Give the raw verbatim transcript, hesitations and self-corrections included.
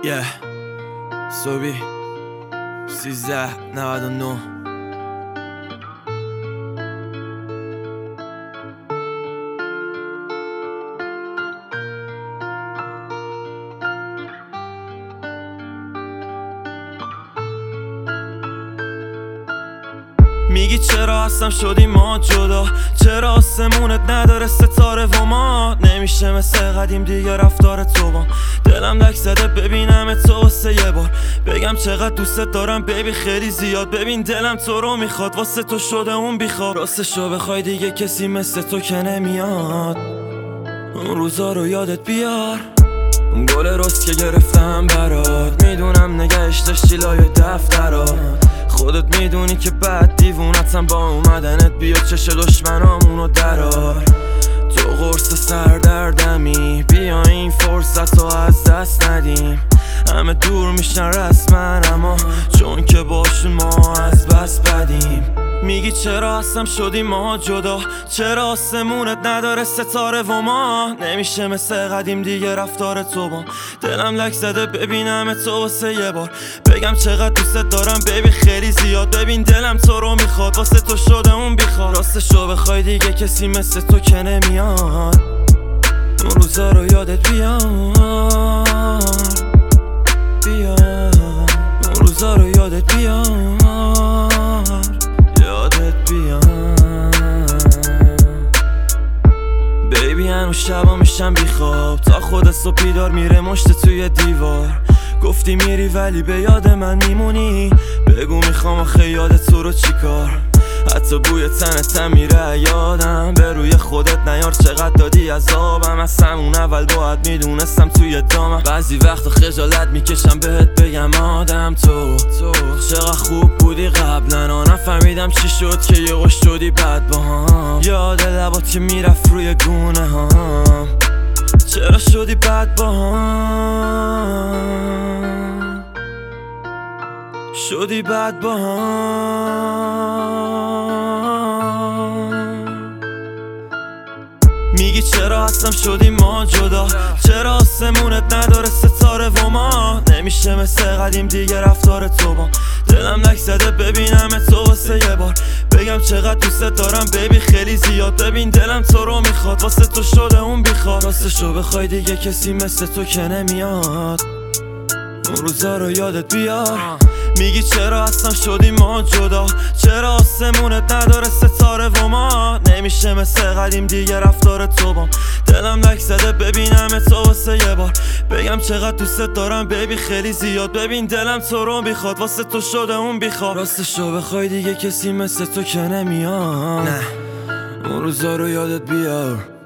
یه صبحی سیزده نود و نه میگی چرا هستم شدی ما جدا، چرا آسمونت نداره ستاره و ما نمیشه مثل قدیم دیگه رفتار تو با دلم لک زده ببینم تو واسه یه بار بگم چقدر دوستت دارم بیبی خیلی زیاد. ببین دلم تو رو میخواد واسه تو شده اون بیخواد، راستشو بخوای دیگه کسی مثل تو که نمیاد. اون روزا رو یادت بیار، اون گل رست که گرفتم برات، میدونم نگهش داشتی لای دفترات. خودت میدونی که بعد دیوونتم با اومدنت، بیا چش دشمنامونو درار. تو قرص سردردمی، بیا این فرصت رو از دست ندیم. همه دور میشن رسما، اما چون که باشون ما از بس بدیم. میگی چرا هستم شدی ما جدا، چرا آسمونت نداره ستاره و ما نمیشه مثل قدیم دیگه رفتار تو با دلم لک زده ببینم تو واسه یه بار بگم چقدر دوستت دارم بیبی خیلی زیاد. ببین دلم تو رو میخواد واسه تو شده اون بیخواد، راستشو بخوای دیگه کسی مثل تو که نمیاد. اون روزا رو یادت بیار بیار، اون روزا رو یادت بیار بیبی. هنوز شبا میشم بیخواب، تا خود صبح بیدار میره مشت توی دیوار. گفتی میری ولی به یاد من میمونی، بگو میخوام آخه یاد تو رو چیکار. حتی بوی تنتم میره یادم، به روی خودت نیار چقدر دادی عذابم. از همون اول باید میدونستم توی دامم، بعضی وقتا خجالت میکشم بهت بگم آدم تو تو چقدر خوب بودی قبلا، نفهمیدم چی شد که یه قش شدی بد با هم. یاد لبات که میرفت روی گونه هم، چرا شدی بد با هم، شدی بد با هم. میگی چرا هستم شدی ما جدا، چرا آسمونت نداره ستاره و ما نمیشه مثل قدیم دیگه رفتار تو با دلم لک زده ببینم تو واسه یه بار بگم چقدر دوستت دارم بیبی خیلی زیاد. ببین دلم تو رو میخواد واسه تو شده اون بیخواد، راستشو بخوای دیگه کسی مثل تو که نمیاد. اون روزا رو یادت بیار. میگی چرا هستم شدی ما جدا، چرا آسمونت نداره ستاره و ما نمیشه مثل قدیم دیگه رفتار تو با دلم لک زده ببینم تو واسه یه بار بگم چقدر دوستت دارم بیبی خیلی زیاد. ببین دلم تو رو بیخواد واسه تو شده اون بیخواد، راستشو بخوای دیگه کسی مثل تو که نمیاد. نه اون روزا رو یادت بیار.